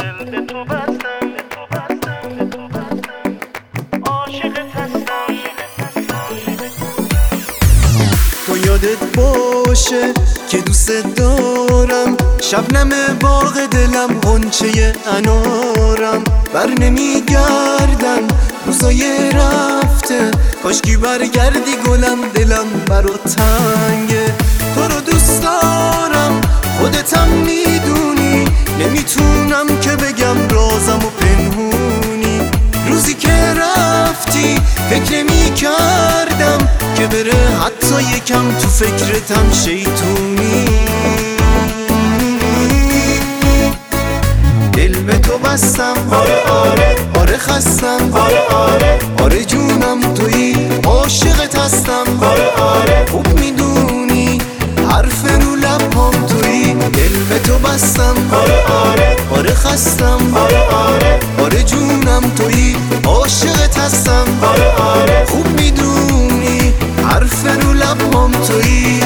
دل به تو بستم، عاشقت هستم. تو یادت باشه که دوست دارم، شبنم باغ دلم، غنچه انارم. بر نمیگردن روزای رفته، کاشکی برگردی گلم، دلم برات تنگه. تو رو دوست دارم خودتم میدونی، نمیتونم که بگم رازم و پنهونی. روزی که رفتی فکر نمیکردم که بره حتی یکم تو فکرتم شیطونی. دل به تو بستم، آره آره آره خستم، آره آره آره جونم تویی، عاشقت هستم، آره آره خوب میدونی حرف رو لبام تویی. دل به تو بستم، آره آره آره خستم، آره آره آره جونم تویی، عاشقت هستم، آره آره خوب میدونی حرف رو لبام تویی.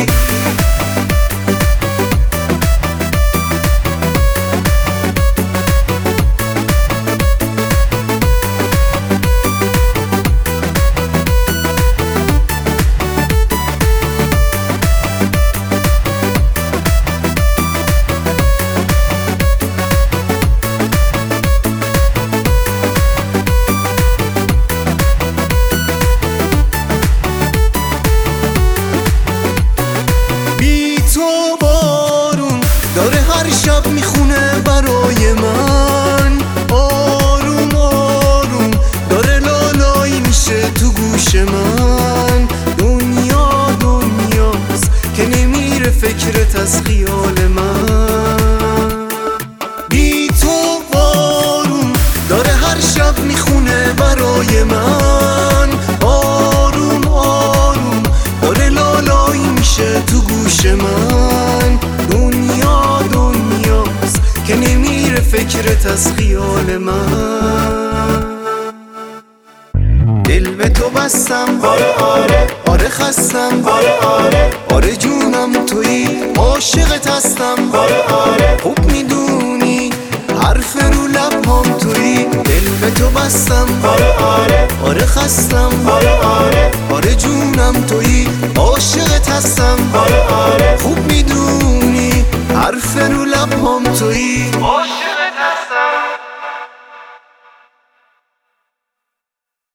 داره هر شب میخونه برای من، آروم آروم داره لالایی میشه تو گوش من. دنیا دنیاست که نمیره فکرت از خیال من. بی تو بارون داره هر شب میخونه برای من، آروم آروم داره لالایی میشه تو گوش من. که نمیره فکرت از خیال من. دل به تو بستم، آره آره آره خستم، آره آره آره جونم تویی، عاشقت هستم، آره آره خوب میدونی حرف رو لبام تویی. دل به تو بستم، آره آره آره خستم، آره آره آره